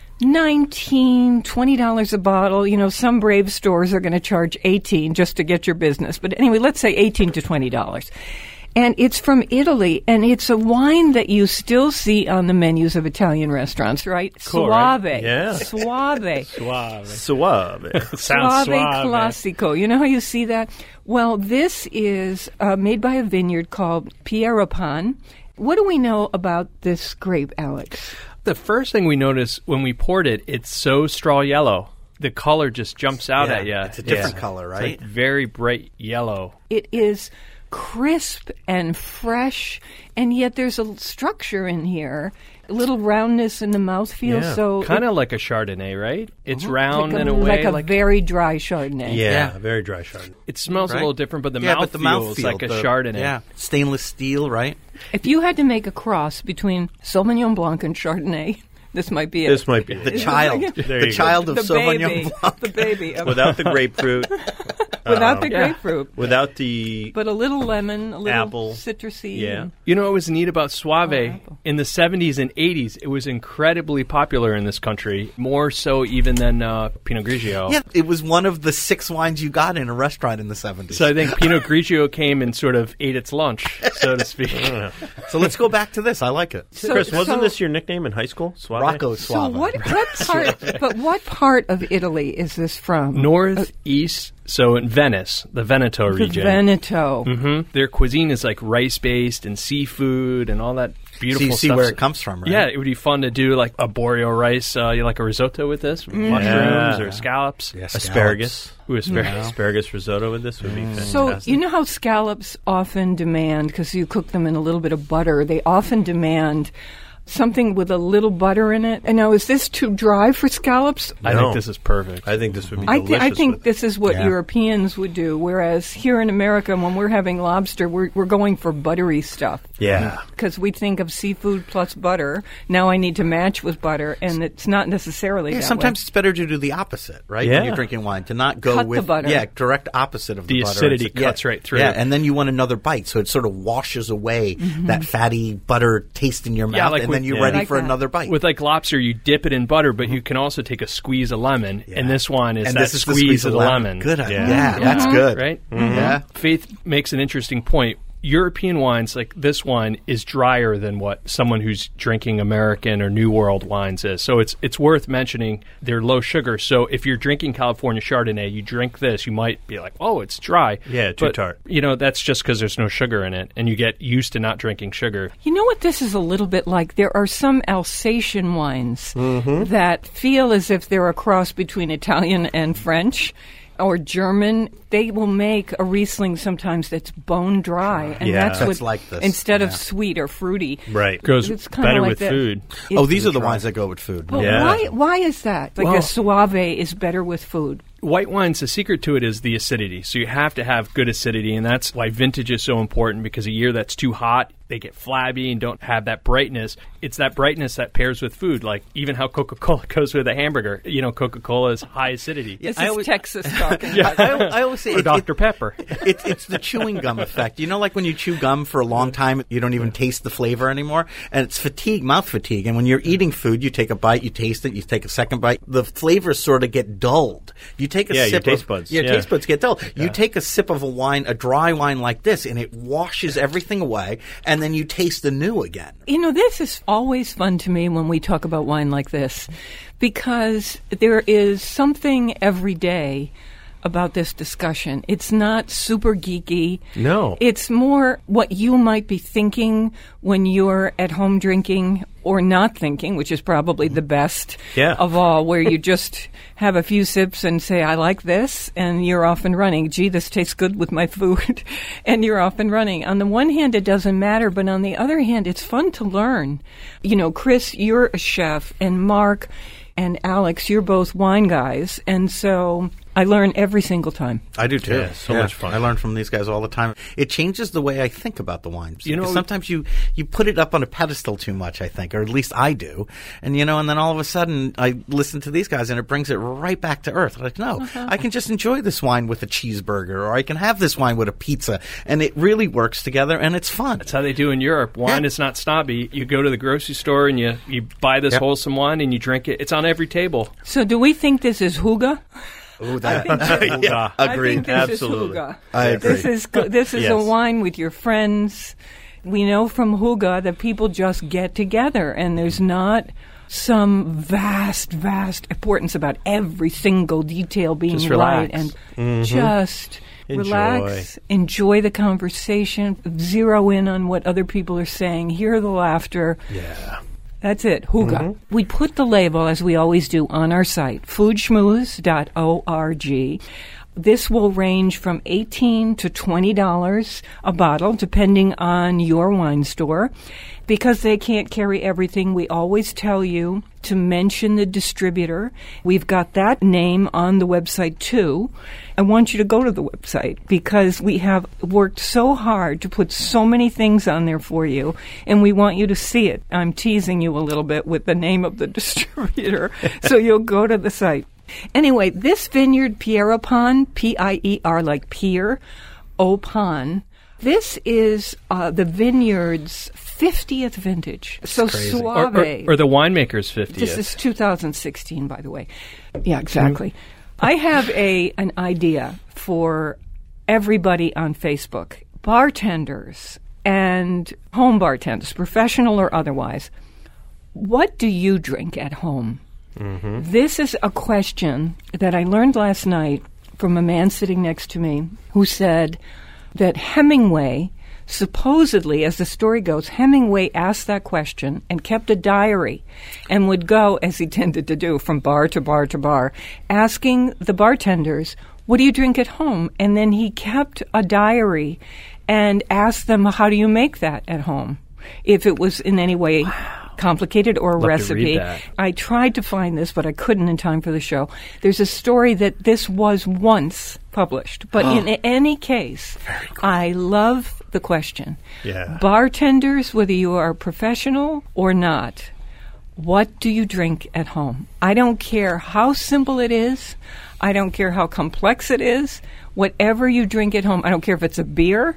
nineteen dollars, twenty dollars a bottle. You know, some brave stores are going to charge eighteen dollars just to get your business. But anyway, let's say eighteen to twenty dollars. And it's from Italy, and it's a wine that you still see on the menus of Italian restaurants, right? Cool, Suave. right? Yeah. Suave. Suave. Suave. Sounds suave. Classico. You know how you see that? Well, this is uh, made by a vineyard called Pieropan. What do we know about this grape, Alex? The first thing we notice when we poured it, it's so straw yellow. The color just jumps out Yeah, at you. it's a different Yeah. color, It's right? like very bright yellow. It is crisp and fresh, and yet there's a structure in here, a little roundness in the mouthfeel. Yeah. So kind it- of like a Chardonnay, right? It's like round a, in a way. like a very dry Chardonnay. Yeah, very dry Chardonnay. It smells Right? a little different, but the yeah, mouthfeel but the mouthfeel is like a the- Chardonnay. Yeah, stainless steel, right? If you had to make a cross between Sauvignon Blanc and Chardonnay, this might be it. This might be The it. child, There the you child go. of the Sauvignon baby, Blanc. the baby, of- Without the grapefruit. without um, the yeah. grapefruit, Without the but a little lemon, a little Apple. citrusy. Yeah. and- You know what was neat about Suave? Oh, apple. In the seventies and eighties, it was incredibly popular in this country, more so even than uh, Pinot Grigio. Yeah, it was one of the six wines you got in a restaurant in the seventies. So I think Pinot Grigio came and sort of ate its lunch, so to speak. So let's go back to this. I like it. So- Chris, wasn't so- this your nickname in high school? Suave? Rocco So Suave. what, what part? But what part of Italy is this from? North, east, so in Venice, the Veneto The region. Veneto. hmm Their cuisine is like rice-based and seafood and all that beautiful So you see stuff. where it comes from, right? Yeah, it would be fun to do like a boreal rice, uh, you like a risotto with this, with mushrooms or scallops. Yeah, Asparagus. Ooh, asparagus. Yeah. Asparagus risotto with this would be fantastic. So you know how scallops often demand, because you cook them in a little bit of butter, they often demand something with a little butter in it. And now, is this too dry for scallops? I No. think this is perfect. I think this would be I, delicious. thi- I think with this is what Yeah. Europeans would do, whereas here in America, when we're having lobster, we're, we're going for buttery stuff. Yeah. Because we think of seafood plus butter. Now I need to match with butter, and it's not necessarily Yeah, that sometimes way. it's better to do the opposite, right? Yeah. When you're drinking wine, to not go Cut the with butter. yeah, direct opposite of the, The butter. acidity It's- yeah, cuts right through. Yeah, and then you want another bite, so it sort of washes away Mm-hmm. that fatty butter taste in your mouth, Yeah, like and with- then you're yeah. ready Like for that. another bite. With like lobster, you dip it in butter, but you can also take a squeeze of lemon, Yeah. and this one is and that this is the squeeze, of the lemon. Good, Yeah. yeah, yeah that's good, Right? Yeah. Faith makes an interesting point. European wines, like this wine, is drier than what someone who's drinking American or New World wines is. So it's it's worth mentioning they're low sugar. So if you're drinking California Chardonnay, you drink this, you might be like, oh, it's dry. Yeah, too But, tart. You know, that's just because there's no sugar in it, and you get used to not drinking sugar. You know what this is a little bit like? There are some Alsatian wines Mm-hmm. that feel as if they're a cross between Italian and French or German. They will make a Riesling sometimes that's bone dry, and Yeah. that's, That's what like this, instead of yeah. sweet or fruity. Right. Goes It's kinda better like with that. food. Oh, It's- these are the wines that go with food. But Yeah. why? Why is that? Like Well- a Suave is better with food. White wines, the secret to it is the acidity. So you have to have good acidity, and that's why vintage is so important, because a year that's too hot, they get flabby and don't have that brightness. It's that brightness that pairs with food, like even how Coca-Cola goes with a hamburger. You know, Coca-Cola is high acidity. This I is always- Texas talking. I, I, I always say Or it- Doctor it- Pepper. It's it's the chewing gum effect. You know, like when you chew gum for a long time, you don't even taste the flavor anymore, and it's fatigue, mouth fatigue. And when you're eating food, you take a bite, you taste it, you take a second bite, the flavors sort of get dulled. You take a Yeah, your sip taste of, buds. Your Yeah. taste buds get dulled. You take a sip of a wine, a dry wine like this, and it washes everything away, and then you taste the new again. You know, this is always fun to me when we talk about wine like this, because there is something every day about this discussion. It's not super geeky. No. It's more what you might be thinking when you're at home drinking or not thinking, which is probably the best Yeah. of all, where you just have a few sips and say, I like this, and you're off and running. Gee, this tastes good with my food, and you're off and running. On the one hand, it doesn't matter, but on the other hand, it's fun to learn. You know, Chris, you're a chef, and Mark and Alex, you're both wine guys, and so I learn every single time. I do too. Yeah, so much fun. I learn from these guys all the time. It changes the way I think about the wines. You know, Because sometimes you, you put it up on a pedestal too much, I think, or at least I do. And, you know, and then all of a sudden I listen to these guys and it brings it right back to earth. Like, no, uh-huh. I can just enjoy this wine with a cheeseburger, or I can have this wine with a pizza. And it really works together and it's fun. That's how they do in Europe. Wine Yeah. is not snobby. You go to the grocery store and you, you buy this Yep. wholesome wine and you drink it. It's on every table. So do we think this is Huga? Ooh, that, Yeah. agreed. I think this Absolutely. is Huga. I agree. This is go- this is a Yes. wine with your friends. We know from Huga that people just get together, and there's not some vast, vast importance about every single detail being Just right, relax. and just Enjoy. relax, enjoy the conversation, zero in on what other people are saying, hear the laughter. Yeah. That's it, Huga. We put the label, as we always do, on our site, food schmooze dot org. This will range from eighteen dollars to twenty dollars a bottle, depending on your wine store. Because they can't carry everything, we always tell you to mention the distributor. We've got that name on the website, too. I want you to go to the website because we have worked so hard to put so many things on there for you, and we want you to see it. I'm teasing you a little bit with the name of the distributor, so you'll go to the site. Anyway, this vineyard, Pierre Opon, P I E R like Pierre Opon, this is uh, the vineyard's fiftieth vintage. So Or, Suave. or, or the winemaker's fiftieth. This is two thousand sixteen, by the way. Yeah, exactly. I have a an idea for everybody on Facebook, bartenders and home bartenders, professional or otherwise. What do you drink at home? Mm-hmm. This is a question that I learned last night from a man sitting next to me who said that Hemingway, supposedly, as the story goes, Hemingway asked that question and kept a diary and would go, as he tended to do, from bar to bar to bar, asking the bartenders, what do you drink at home? And then he kept a diary and asked them, how do you make that at home? If it was in any way complicated or a Love to recipe. read that. I tried to find this, but I couldn't in time for the show. There's a story that this was once published, but in any case, I love the question. Yeah. Bartenders, whether you are professional or not, what do you drink at home? I don't care how simple it is. I don't care how complex it is. Whatever you drink at home, I don't care if it's a beer.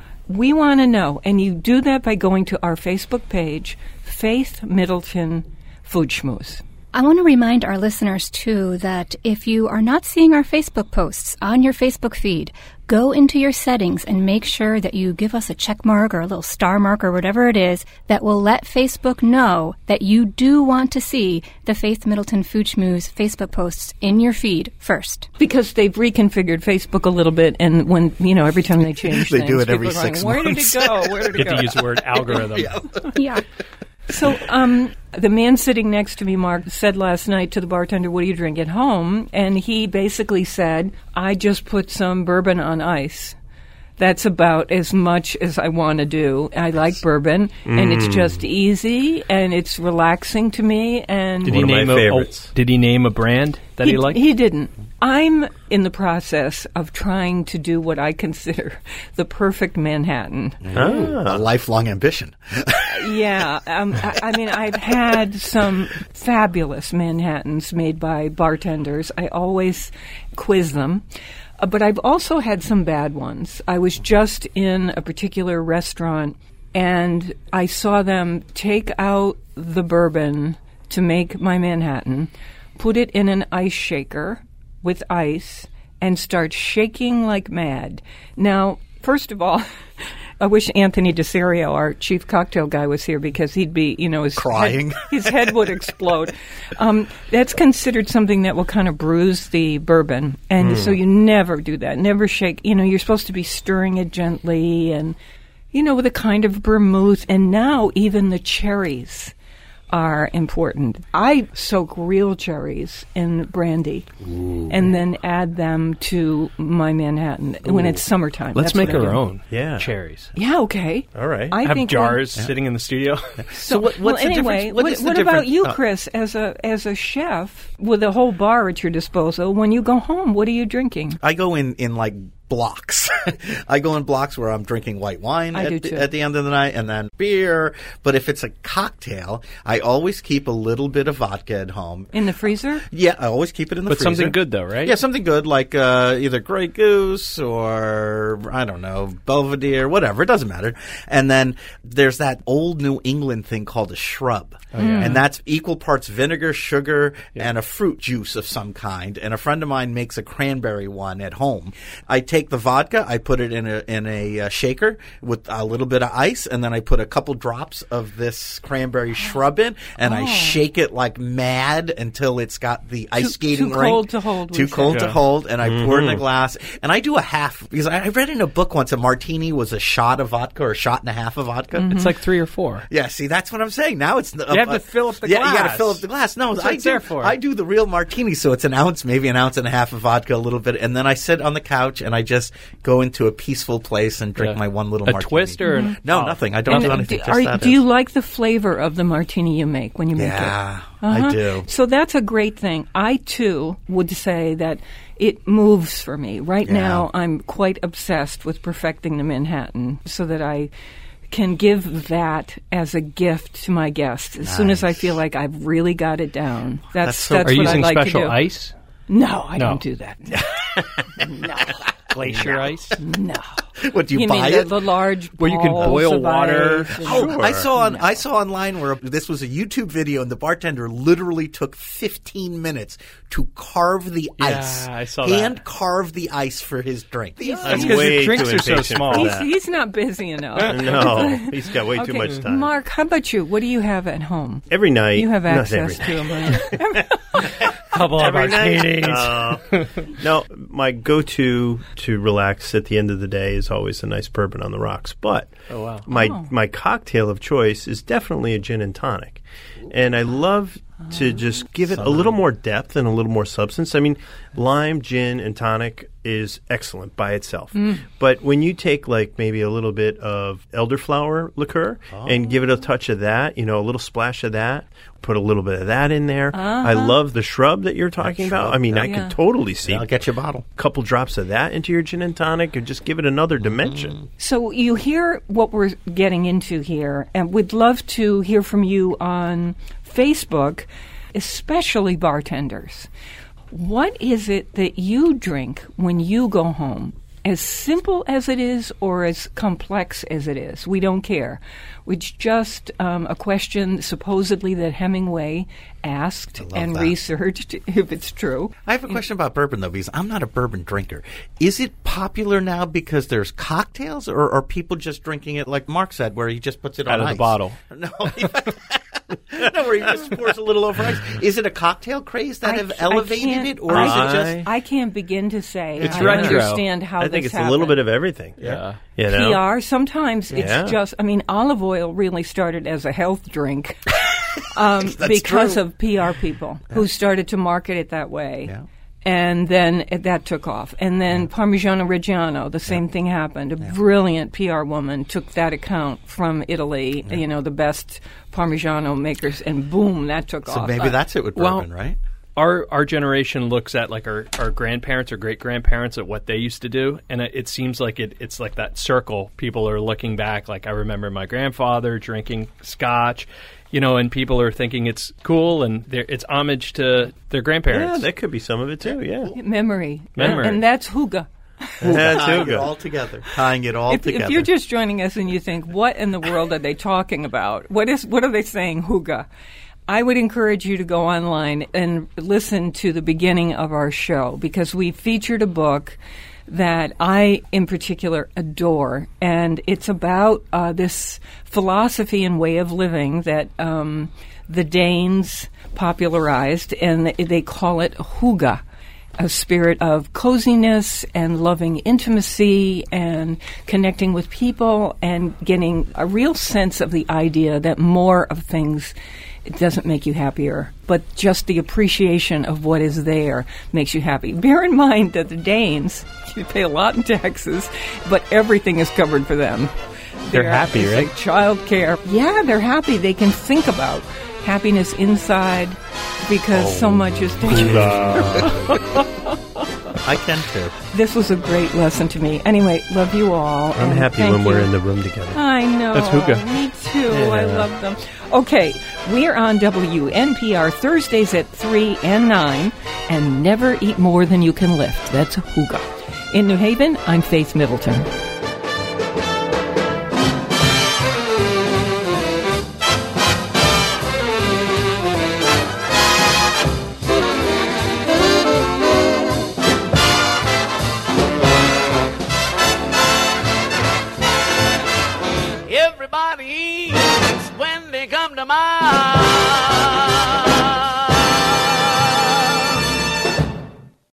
We want to know, and you do that by going to our Facebook page, Faith Middleton Food Schmooze. I want to remind our listeners, too, that if you are not seeing our Facebook posts on your Facebook feed, go into your settings and make sure that you give us a check mark or a little star mark or whatever it is that will let Facebook know that you do want to see the Faith Middleton Food Schmooze Facebook posts in your feed first. Because they've reconfigured Facebook a little bit, and when, you know, every time they change They things, do it every people are six going, months. Where did it go? Where did it Get go? to use the word algorithm. Yeah. So, um, the man sitting next to me, Mark, said last night to the bartender, what do you drink at home? And he basically said, I just put some bourbon on ice. That's about as much as I want to do. I like bourbon, and it's just easy, and it's relaxing to me. And Did One he of name my a, favorites. a- did he name a brand that he, liked? He didn't. I'm in the process of trying to do what I consider the perfect Manhattan. A lifelong ambition. Yeah, um, I, I mean, I've had some fabulous Manhattans made by bartenders. I always quiz them. Uh, but I've also had some bad ones. I was just in a particular restaurant, and I saw them take out the bourbon to make my Manhattan, put it in an ice shaker with ice, and start shaking like mad. Now, first of all, I wish Anthony DeSerio, our chief cocktail guy, was here because he'd be, you know, his Crying. Head, his head would explode. Um, that's considered something that will kind of bruise the bourbon, and so you never do that. Never shake. You know, you're supposed to be stirring it gently, and you know, with a kind of vermouth, and now even the cherries are important. I soak real cherries in brandy Ooh. and then add them to my Manhattan Ooh. when it's summertime. Let's That's make what our I do. own yeah. cherries. Yeah, okay. All right. I have think jars when, sitting in the studio. So, so what, well, what's the anyway, difference? What, what, is the what difference? about you, Oh. Chris, as a as a chef with a whole bar at your disposal? When you go home, what are you drinking? I go in, in like blocks. I go in blocks where I'm drinking white wine I at, do the, too. at the end of the night and then beer. But if it's a cocktail, I always keep a little bit of vodka at home. In the freezer? Yeah, I always keep it in the but freezer. something good, though, right? Yeah, something good like uh, either Grey Goose or, I don't know, Belvedere, whatever. It doesn't matter. And then there's that old New England thing called a shrub. Oh, yeah. And that's equal parts vinegar, sugar, yeah. and a fruit juice of some kind. And a friend of mine makes a cranberry one at home. I take the vodka, I put it in a in a uh, shaker with a little bit of ice, and then I put a couple drops of this cranberry shrub in, and oh. I shake it like mad until it's got the ice too, skating too ring. cold to hold. Too cold yeah. to hold, and I mm-hmm. pour it in a glass. And I do a half, because I read in a book once a martini was a shot of vodka or a shot and a half of vodka. Mm-hmm. It's like three or four. Yeah, see, that's what I'm saying. Now it's... Uh, you have to fill up the yeah, glass. Yeah, you got to fill up the glass. No, That's I what it's do, there for. I do the real martini, so it's an ounce, maybe an ounce and a half of vodka, a little bit, and then I sit on the couch and I just go into a peaceful place and drink Yeah. my one little a martini. twist or mm-hmm. No, oh. nothing. I don't And do do, anything. are, Just that do is. you like the flavor of the martini you make when you make yeah, it? I Uh-huh. do. So that's a great thing. I, too, would say that it moves for me. Right Yeah. now, I'm quite obsessed with perfecting the Manhattan so that I can give that as a gift to my guests as Nice. soon as I feel like I've really got it down. That's, That's that's, so- what Are you I using like special to do. ice? No, I No. don't do that. No. Glacier ice? No. What, do you, You buy mean it? the, the large Where you can balls boil of water? ice and- Oh, I saw on No. I saw online where this was a YouTube video, and the bartender literally took fifteen minutes to carve the Yeah, ice, I saw hand that. carve the ice for his drink. The That's ice. because way the drinks too are so impatient small. for He's, that. he's not busy enough. No, he's got way too Okay, much time. Mark, how about you? What do you have at home? Every night. You have not access every to night. them. Couple of Every night. martinis. Uh, no, my go-to to relax at the end of the day is always a nice bourbon on the rocks. But Oh, wow. my Oh. my cocktail of choice is definitely a gin and tonic, and I love to just give it a little more depth and a little more substance. I mean, lime, gin, and tonic is excellent by itself. But when you take like maybe a little bit of elderflower liqueur and give it a touch of that, you know, a little splash of that, put a little bit of that in there. I love the shrub that you're talking That about. shrub, I mean, yeah. I Yeah. could totally see I'll get you a bottle. a couple drops of that into your gin and tonic and just give it another dimension. So you hear what we're getting into here, and we'd love to hear from you on Facebook, especially bartenders. What is it that you drink when you go home? As simple as it is or as complex as it is, we don't care. It's just um, a question supposedly that Hemingway asked love and that. researched, if it's true. I have a question about bourbon, though, because I'm not a bourbon drinker. Is it popular now because there's cocktails, or are people just drinking it like Mark said, where he just puts it Out on of ice? the bottle. No, no, where he just pours a little over ice. Is it a cocktail craze that I have ca- I elevated can't- it, or I- is it just... I can't begin to say. It's I retro. understand how I think this it's a little happened. bit of everything. Yeah. You know? P R. Sometimes it's Yeah. just, I mean, olive oil really started as a health drink um, That's because true. of P R people who started to market it that way. Yeah. And then it, that took off. And then Parmigiano Reggiano, the same thing happened. A brilliant P R woman took that account from Italy, you know, the best Parmigiano makers, and boom, that took So off. maybe that's it with well, bourbon, right? Our our generation looks at like our, our grandparents or great grandparents at what they used to do, and it, it seems like it, it's like that circle. People are looking back, like I remember my grandfather drinking scotch, you know, and people are thinking it's cool and they're- it's homage to their Yeah, grandparents. that could be some of it too. Yeah, Memory. Memory. And, and that's hygge. that's Tying too it good. all together. Tying it all If, together. if you're just joining us and you think, what in the world are they talking about? What is what are they saying, hygge? I would encourage you to go online and listen to the beginning of our show, because we featured a book that I, in particular, adore. And it's about uh, this philosophy and way of living that um, the Danes popularized, and they call it hygge. A spirit of coziness and loving intimacy and connecting with people and getting a real sense of the idea that more of things it doesn't make you happier. But just the appreciation of what is there makes you happy. Bear in mind that the Danes, you pay a lot in taxes, but everything is covered for them. They're happy, right? Like child care. Yeah, they're happy. They can think about happiness inside because oh, so much is taken. I can too. This was a great lesson to me. Anyway, love you all. I'm happy when you. we're in the room together. I know. That's Hygge. Me too. Yeah. I love them. Okay, we're on W N P R Thursdays at three and nine, and never eat more than you can lift. That's Hygge. In New Haven, I'm Faith Middleton. Everybody eats when they come to my